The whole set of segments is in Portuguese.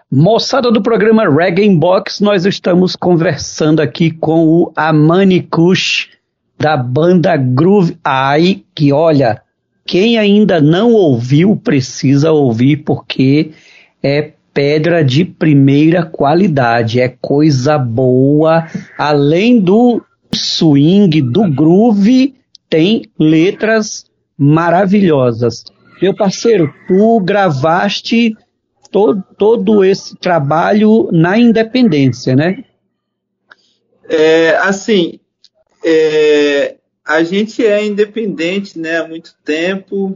Moçada do programa Reggae Inbox, nós estamos conversando aqui com o Amani Kush, da banda Groove Eye, que olha, quem ainda não ouviu precisa ouvir, porque é pedra de primeira qualidade, é coisa boa, além do swing, do groove, tem letras maravilhosas. Meu parceiro, tu gravaste todo esse trabalho na independência, né? A gente é independente, né, há muito tempo.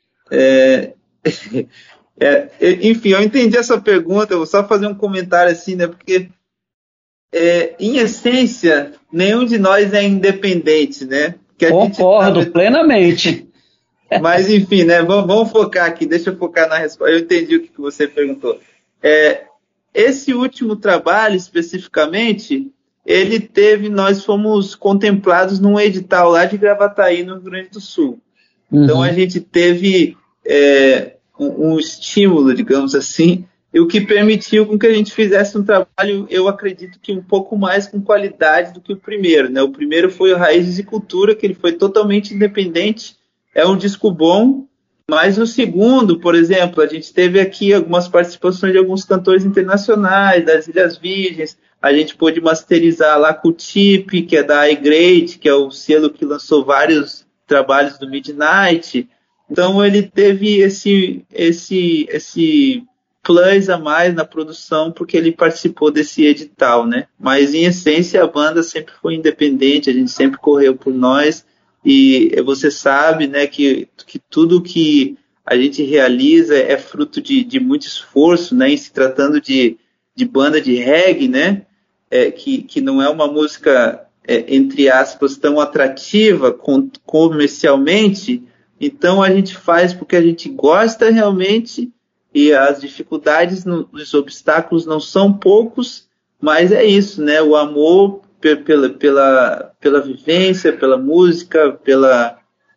Enfim, eu entendi essa pergunta, eu vou só fazer um comentário assim, né, porque em essência, nenhum de nós é independente, né? Concordo plenamente. Mas, enfim, né? Vamos focar aqui. Deixa eu focar na resposta. Eu entendi o que você perguntou. Esse último trabalho, especificamente, nós fomos contemplados num edital lá de Gravataí, no Rio Grande do Sul. Então, a gente teve um estímulo, digamos assim, e o que permitiu com que a gente fizesse um trabalho, eu acredito que um pouco mais com qualidade do que o primeiro, né? O primeiro foi o Raízes e Cultura, que ele foi totalmente independente. É um disco bom, mas o segundo, por exemplo, a gente teve aqui algumas participações de alguns cantores internacionais, das Ilhas Virgens, a gente pôde masterizar lá com o Tip, que é da iGreat, que é o selo que lançou vários trabalhos do Midnight. Então ele teve esse plus a mais na produção, porque ele participou desse edital, né? Mas em essência a banda sempre foi independente, a gente sempre correu por nós. E você sabe, né, que tudo que a gente realiza é fruto de muito esforço, né, em se tratando de banda de reggae, né, que não é uma música, entre aspas, tão atrativa comercialmente. Então a gente faz porque a gente gosta realmente, e as dificuldades, os obstáculos não são poucos, mas é isso, né, o amor pela vivência, pela música, pela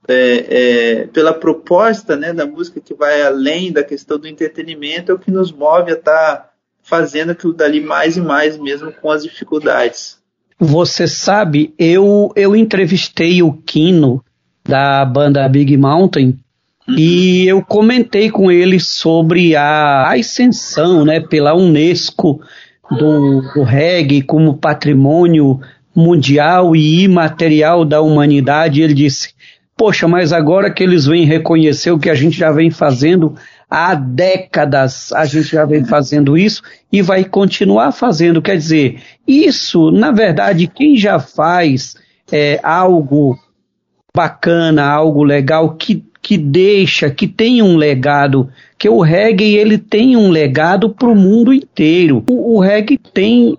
proposta, né, da música, que vai além da questão do entretenimento, é o que nos move a estar fazendo aquilo dali mais e mais, mesmo com as dificuldades. Você sabe, eu entrevistei o Kino, da banda Big Mountain, e eu comentei com ele sobre a ascensão, né, pela Unesco do reggae como patrimônio mundial e imaterial da humanidade. Ele disse, poxa, mas agora que eles vêm reconhecer o que a gente já vem fazendo há décadas, a gente já vem fazendo isso e vai continuar fazendo. Quer dizer, isso, na verdade, quem já faz algo bacana, algo legal, que deixa, que tem um legado, que o reggae ele tem um legado para o mundo inteiro. O reggae tem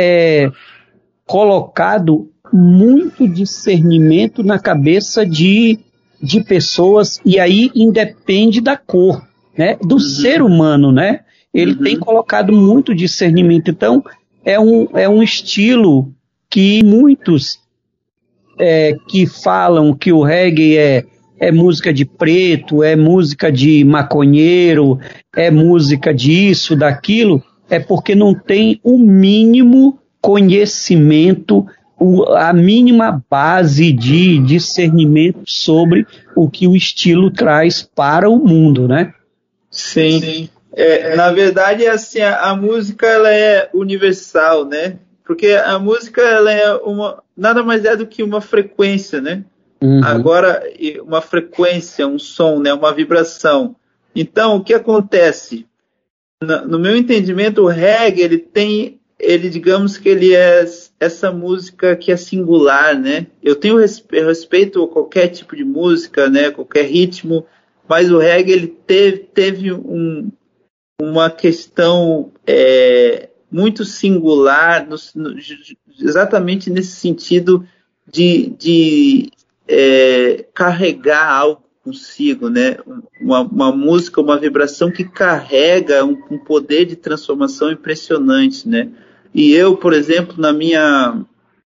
colocado muito discernimento na cabeça de pessoas, e aí independe da cor, né, do ser humano, né? Ele tem colocado muito discernimento. Então é um estilo que muitos que falam que o reggae é música de preto, é música de maconheiro, é música disso, daquilo, é porque não tem o mínimo conhecimento, a mínima base de discernimento sobre o que o estilo traz para o mundo, né? Sim. Na verdade, assim, a música ela é universal, né? Porque a música ela é nada mais é do que uma frequência, né? Agora, uma frequência, um som, né, uma vibração. Então, o que acontece? No meu entendimento, o reggae, digamos que ele é essa música que é singular, né? Eu tenho respeito a qualquer tipo de música, né, qualquer ritmo, mas o reggae ele teve uma questão muito singular, exatamente nesse sentido de carregar algo consigo, né? Uma música, uma vibração que carrega um poder de transformação impressionante, né? E eu, por exemplo, na minha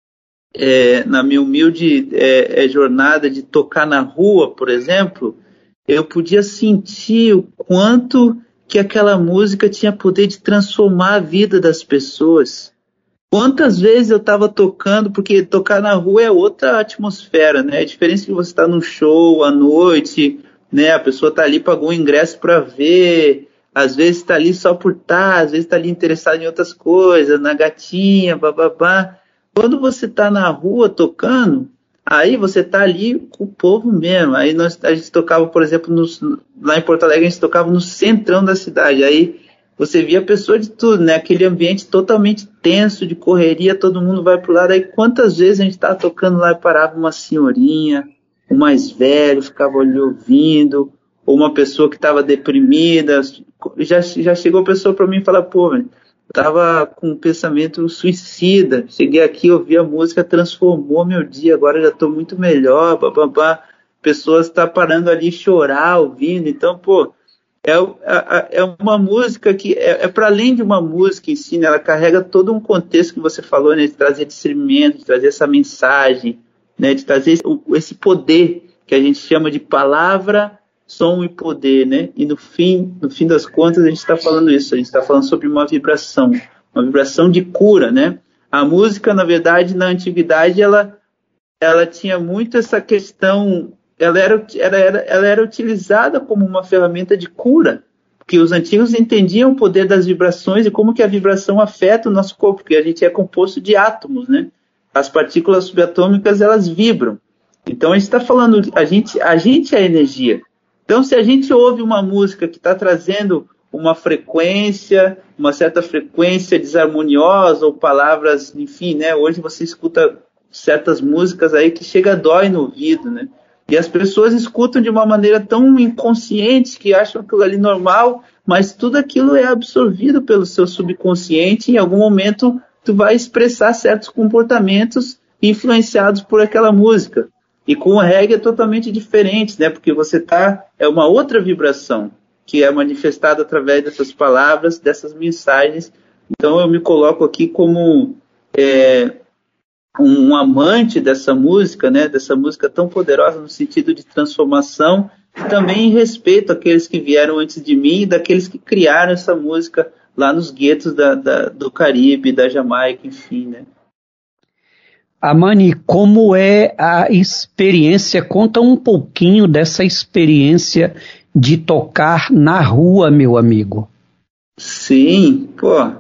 humilde jornada de tocar na rua, por exemplo, eu podia sentir o quanto que aquela música tinha poder de transformar a vida das pessoas. Quantas vezes eu estava tocando, porque tocar na rua é outra atmosfera, né? É diferente de você estar num show à noite, né? A pessoa está ali, pagou um ingresso para ver, às vezes está ali só por estar, às vezes está ali interessado em outras coisas, na gatinha, bababá. Quando você está na rua tocando, aí você está ali com o povo mesmo. Aí a gente tocava, por exemplo, lá em Porto Alegre, a gente tocava no centrão da cidade. Aí você via pessoa de tudo, né? Aquele ambiente totalmente tenso, de correria, todo mundo vai pro lado. Aí quantas vezes a gente estava tocando lá e parava uma senhorinha, um mais velho, ficava ali ouvindo, ou uma pessoa que estava deprimida. Já chegou a pessoa para mim e falou, pô, velho, estava com um pensamento suicida, cheguei aqui, ouvi a música, transformou meu dia, agora já estou muito melhor, bababá. Pessoas estão parando ali chorar, ouvindo, então, pô, é uma música que é para além de uma música em si, né? Ela carrega todo um contexto que você falou, né? De trazer discernimento, de trazer essa mensagem, né? De trazer esse poder que a gente chama de palavra, som e poder, né? E no fim das contas a gente está falando isso, a gente está falando sobre uma vibração de cura, né? A música, na verdade, na antiguidade, ela tinha muito essa questão. Ela era utilizada como uma ferramenta de cura, porque os antigos entendiam o poder das vibrações e como que a vibração afeta o nosso corpo, porque a gente é composto de átomos, né? As partículas subatômicas, elas vibram. Então a gente está falando, a gente é energia. Então se a gente ouve uma música que está trazendo uma certa frequência desarmoniosa, ou palavras, enfim, né? Hoje você escuta certas músicas aí que chega a dói no ouvido, né? E as pessoas escutam de uma maneira tão inconsciente que acham aquilo ali normal, mas tudo aquilo é absorvido pelo seu subconsciente e em algum momento tu vai expressar certos comportamentos influenciados por aquela música. E com o reggae é totalmente diferente, né? Porque é uma outra vibração que é manifestada através dessas palavras, dessas mensagens. Então eu me coloco aqui como um amante dessa música, né, dessa música tão poderosa no sentido de transformação, e também em respeito àqueles que vieram antes de mim e daqueles que criaram essa música lá nos guetos do Caribe, da Jamaica, enfim, né. Amani, como é a experiência? Conta um pouquinho dessa experiência de tocar na rua, meu amigo. Sim, pô,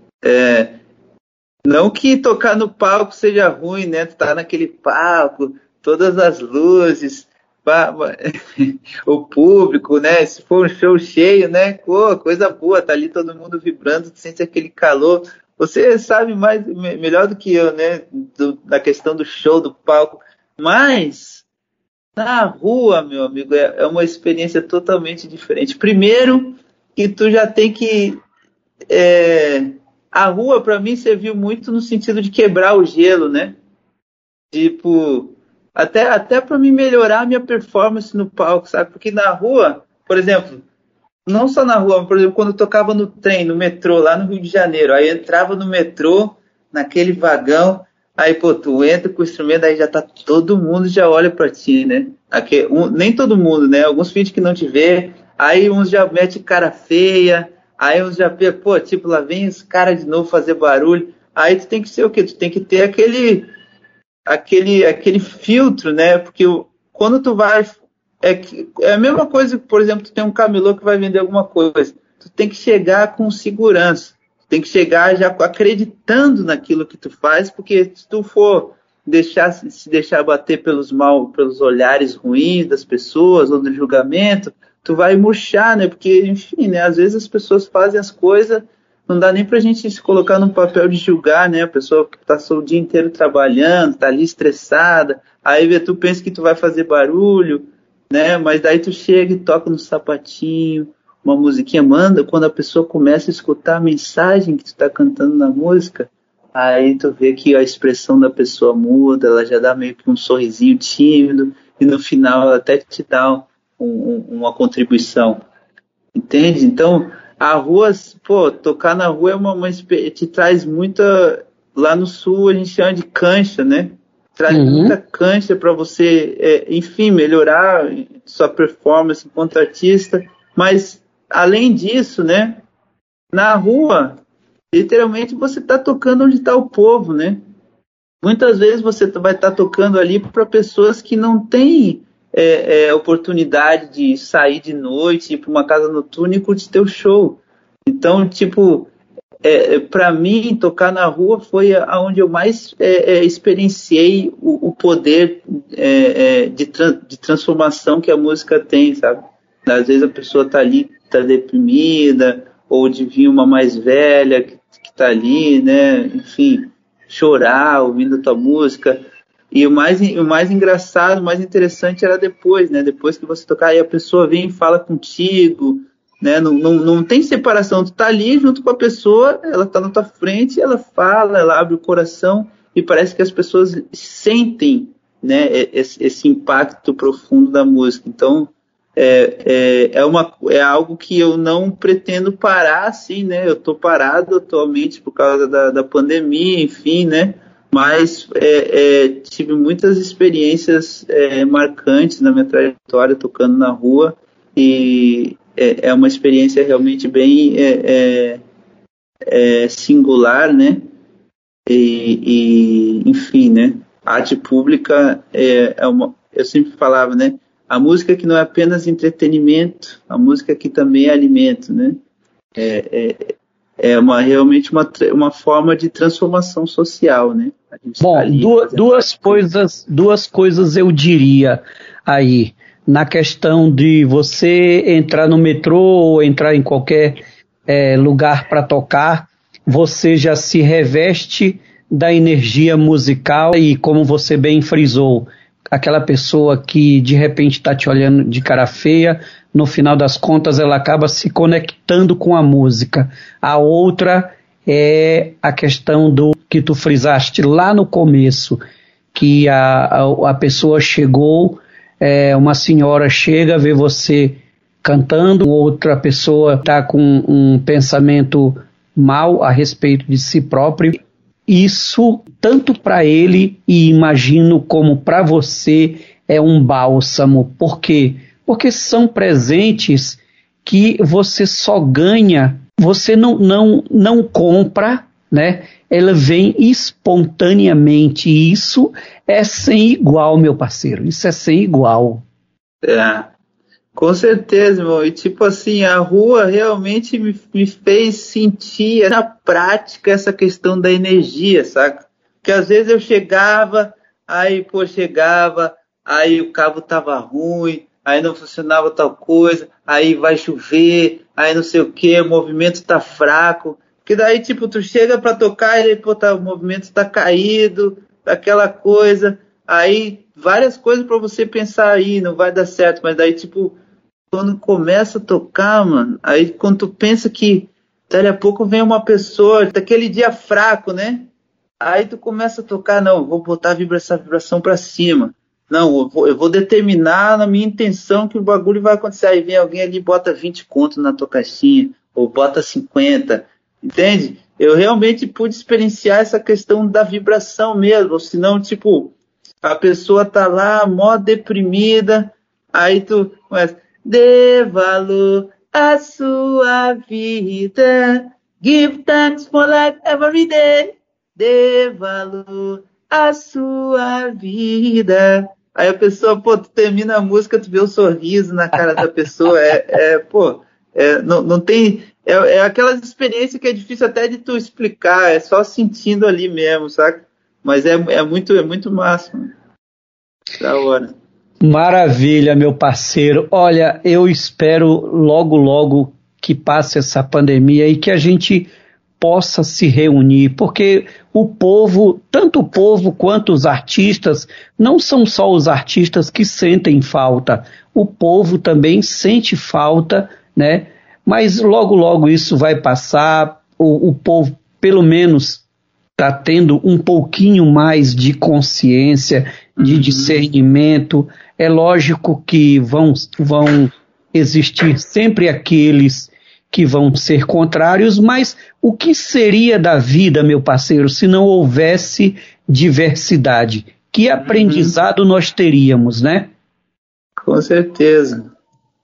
não que tocar no palco seja ruim, né? Tu tá naquele palco, todas as luzes, o público, né? Se for um show cheio, né? Pô, coisa boa, tá ali todo mundo vibrando, tu sente aquele calor. Você sabe melhor do que eu, né? Da questão do show, do palco. Mas na rua, meu amigo, é uma experiência totalmente diferente. Primeiro que tu já tem que... A rua, para mim, serviu muito no sentido de quebrar o gelo, né? Tipo, até para mim melhorar a minha performance no palco, sabe? Porque na rua, por exemplo, não só na rua, mas, por exemplo, quando eu tocava no trem, no metrô, lá no Rio de Janeiro, aí eu entrava no metrô, naquele vagão, aí, pô, tu entra com o instrumento, aí já tá todo mundo já olha para ti, né? Nem todo mundo, né? Alguns fingem que não te vê, aí uns já metem cara feia, aí uns já, pô, tipo, lá vem os caras de novo fazer barulho. Aí tu tem que ser o quê? Tu tem que ter aquele filtro, né? Porque quando tu vai... É a mesma coisa que, por exemplo, tu tem um camelô que vai vender alguma coisa. Tu tem que chegar com segurança. Tu tem que chegar já acreditando naquilo que tu faz, porque se tu for se deixar bater pelos olhares ruins das pessoas ou do julgamento, tu vai murchar, né? Porque, enfim, né? Às vezes as pessoas fazem as coisas, não dá nem pra gente se colocar num papel de julgar, né? A pessoa que tá só o dia inteiro trabalhando, tá ali estressada, aí tu pensa que tu vai fazer barulho, né? Mas daí tu chega e toca no sapatinho, uma musiquinha, quando a pessoa começa a escutar a mensagem que tu tá cantando na música, aí tu vê que a expressão da pessoa muda, ela já dá meio que um sorrisinho tímido, e no final ela até te dá uma contribuição, entende? Então, a rua, pô, tocar na rua te traz muita... Lá no sul a gente chama de cancha, né? Traz muita cancha para você, enfim, melhorar sua performance enquanto artista, mas além disso, né, na rua, literalmente você está tocando onde está o povo, né? Muitas vezes você vai estar tocando ali para pessoas que não têm oportunidade de sair de noite, ir para uma casa noturna e curtir teu show. Então, tipo, para mim, tocar na rua foi aonde eu mais experienciei o poder de transformação que a música tem, sabe? Às vezes a pessoa tá ali, tá deprimida, ou de vir uma mais velha que tá ali, né? Enfim, chorar ouvindo a tua música. E o mais engraçado, o mais interessante era depois, né? Depois que você tocar, aí a pessoa vem e fala contigo, né? Não tem separação, tu tá ali junto com a pessoa, ela tá na tua frente, ela fala, ela abre o coração, e parece que as pessoas sentem, né, esse impacto profundo da música. Então, é algo que eu não pretendo parar, assim, né? Eu tô parado atualmente por causa da pandemia, enfim, né? Mas tive muitas experiências marcantes na minha trajetória tocando na rua, e é uma experiência realmente bem singular, né? E enfim, né? A arte pública eu sempre falava, né? A música que não é apenas entretenimento, a música que também é alimento, né? Realmente uma forma de transformação social, né? Bom, duas coisas eu diria aí, na questão de você entrar no metrô ou entrar em qualquer lugar para tocar, você já se reveste da energia musical e, como você bem frisou, aquela pessoa que de repente está te olhando de cara feia, no final das contas ela acaba se conectando com a música. A outra é a questão do que tu frisaste lá no começo, que a pessoa chegou, uma senhora chega, vê você cantando, outra pessoa está com um pensamento mal a respeito de si próprio. Isso, tanto para ele e imagino como para você, é um bálsamo. Por quê? Porque são presentes que você só ganha, você não compra, né? Ela vem espontaneamente, e isso é sem igual, meu parceiro, isso é sem igual. Com certeza, irmão. E tipo assim, a rua realmente me fez sentir na prática essa questão da energia, saca? Porque às vezes eu chegava, aí o cabo tava ruim, aí não funcionava tal coisa, aí vai chover, aí não sei o que, o movimento tá fraco. Porque daí, tipo, tu chega pra tocar e o movimento tá caído, aquela coisa. Aí, várias coisas pra você pensar aí, não vai dar certo. Mas daí, tipo, quando começa a tocar, mano, aí quando tu pensa que dali a pouco vem uma pessoa, daquele dia fraco, né? Aí tu começa a tocar, não, vou botar essa vibração pra cima. Não, eu vou determinar na minha intenção que o bagulho vai acontecer. Aí vem alguém ali e bota 20 conto na tua caixinha, ou bota 50, entende? Eu realmente pude experienciar essa questão da vibração mesmo, senão, tipo, a pessoa tá lá, mó deprimida, aí tu começa, dê valor à sua vida, give thanks for life every day, dê valor à sua vida. Aí a pessoa, pô, tu termina a música, tu vê o sorriso na cara da pessoa, não tem, aquelas experiências que é difícil até de tu explicar, é só sentindo ali mesmo, saca? Mas é muito massa, mano. Da hora. Maravilha, meu parceiro. Olha, eu espero logo que passe essa pandemia e que a gente possa se reunir, porque o povo, tanto o povo quanto os artistas, não são só os artistas que sentem falta, o povo também sente falta, né? Mas logo isso vai passar, o povo pelo menos está tendo um pouquinho mais de consciência, de discernimento. É lógico que vão existir sempre aqueles que vão ser contrários, mas o que seria da vida, meu parceiro, se não houvesse diversidade? Que aprendizado nós teríamos, né? Com certeza.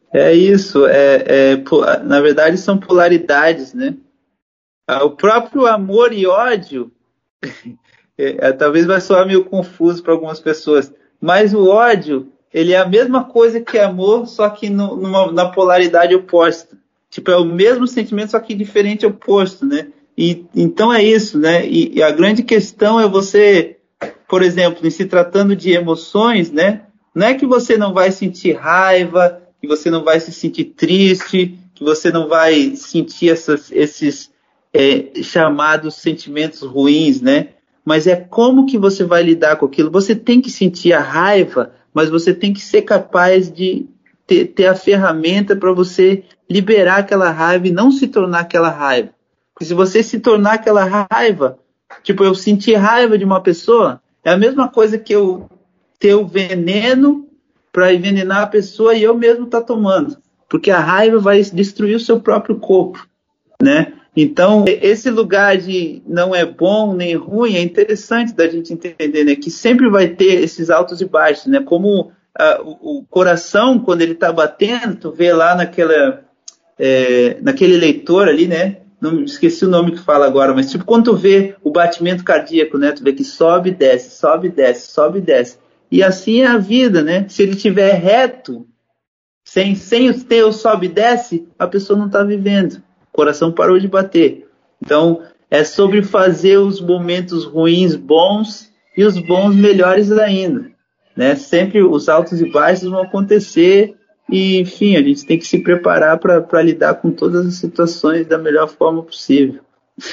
É isso, na verdade são polaridades, né? O próprio amor e ódio, talvez vai soar meio confuso para algumas pessoas, mas o ódio, ele é a mesma coisa que amor, só que na polaridade oposta. Tipo, é o mesmo sentimento, só que diferente oposto, né? Então é isso, né? E a grande questão é você, por exemplo, em se tratando de emoções, né? Não é que você não vai sentir raiva, que você não vai se sentir triste, que você não vai sentir esses chamados sentimentos ruins, né? Mas é como que você vai lidar com aquilo. Você tem que sentir a raiva, mas você tem que ser capaz de ter a ferramenta para você liberar aquela raiva e não se tornar aquela raiva. Porque se você se tornar aquela raiva, tipo, eu sentir raiva de uma pessoa, é a mesma coisa que eu ter o veneno para envenenar a pessoa e eu mesmo estar tomando. Porque a raiva vai destruir o seu próprio corpo, né? Então, esse lugar de não é bom nem ruim é interessante da gente entender, né? Que sempre vai ter esses altos e baixos, né? Como o coração, quando ele está batendo, tu vê lá naquele leitor ali, né? Não esqueci o nome que fala agora, mas tipo quando tu vê o batimento cardíaco, né? Tu vê que sobe, desce, sobe, desce, sobe, desce. E assim é a vida, né? Se ele estiver reto, sem ter o sobe e desce, a pessoa não está vivendo. O coração parou de bater. Então, é sobre fazer os momentos ruins bons e os bons melhores ainda, né? Sempre os altos e baixos vão acontecer e, enfim, a gente tem que se preparar para lidar com todas as situações da melhor forma possível.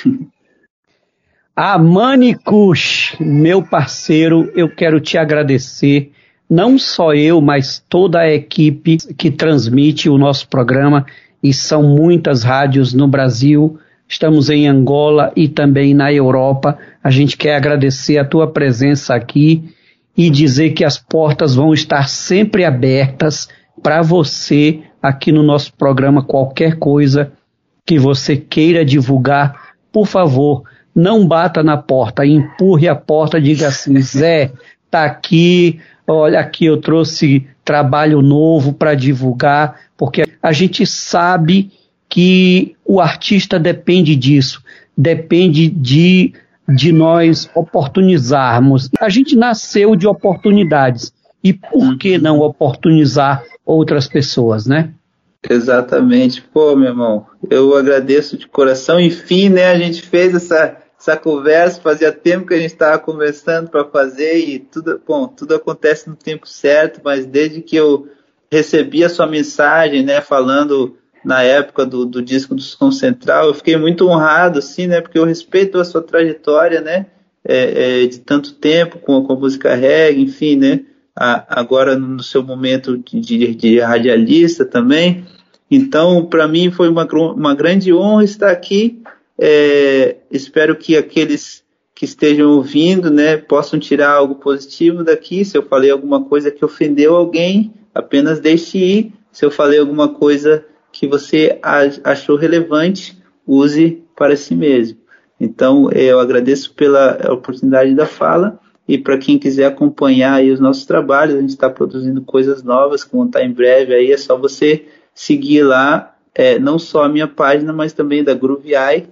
Amani Kush, meu parceiro, eu quero te agradecer, não só eu, mas toda a equipe que transmite o nosso programa, e são muitas rádios no Brasil, estamos em Angola e também na Europa. A gente quer agradecer a tua presença aqui e dizer que as portas vão estar sempre abertas para você aqui no nosso programa. Qualquer coisa que você queira divulgar, por favor, não bata na porta, empurre a porta, diga assim: Zé, tá aqui, olha aqui, eu trouxe trabalho novo para divulgar, porque a gente sabe que o artista depende disso, depende de nós oportunizarmos. A gente nasceu de oportunidades, e por que não oportunizar outras pessoas, né? Exatamente. Pô, meu irmão, eu agradeço de coração. Enfim, né, a gente fez essa conversa, fazia tempo que a gente estava conversando para fazer e tudo acontece no tempo certo, mas desde que eu recebi a sua mensagem, né, falando na época do disco do Som Central, eu fiquei muito honrado, assim, né, porque eu respeito a sua trajetória, né, de tanto tempo com a música reggae, enfim, né, agora no seu momento de radialista também. Então, para mim foi uma grande honra estar aqui. Espero que aqueles que estejam ouvindo, né, possam tirar algo positivo daqui. Se eu falei alguma coisa que ofendeu alguém, apenas deixe ir. Se eu falei alguma coisa que você achou relevante, use para si mesmo. Então, eu agradeço pela oportunidade da fala, e para quem quiser acompanhar aí os nossos trabalhos, a gente está produzindo coisas novas que vão estar em breve, aí é só você seguir lá, não só a minha página, mas também da Groovi,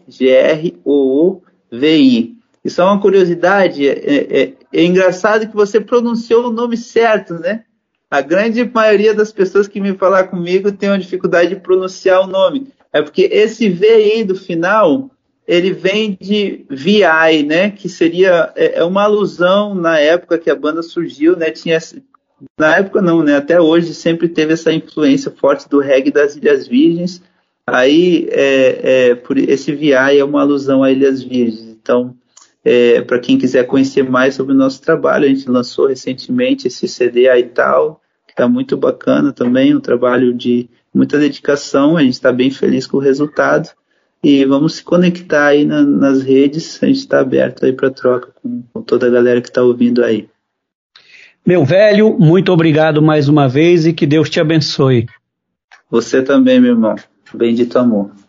Groovi. E só uma curiosidade, é engraçado que você pronunciou o nome certo, né? A grande maioria das pessoas que me falar comigo tem uma dificuldade de pronunciar o nome. É porque esse VI do final, ele vem de VI, né? Que seria uma alusão na época que a banda surgiu, né? Na época não, né? Até hoje sempre teve essa influência forte do reggae das Ilhas Virgens. Aí, por esse VI é uma alusão a Ilhas Virgens. Então, para quem quiser conhecer mais sobre o nosso trabalho, a gente lançou recentemente esse CD aí tal, que está muito bacana também, um trabalho de muita dedicação, a gente está bem feliz com o resultado. E vamos se conectar aí nas redes, a gente está aberto aí para troca com toda a galera que está ouvindo aí. Meu velho, muito obrigado mais uma vez e que Deus te abençoe. Você também, meu irmão. Bendito amor.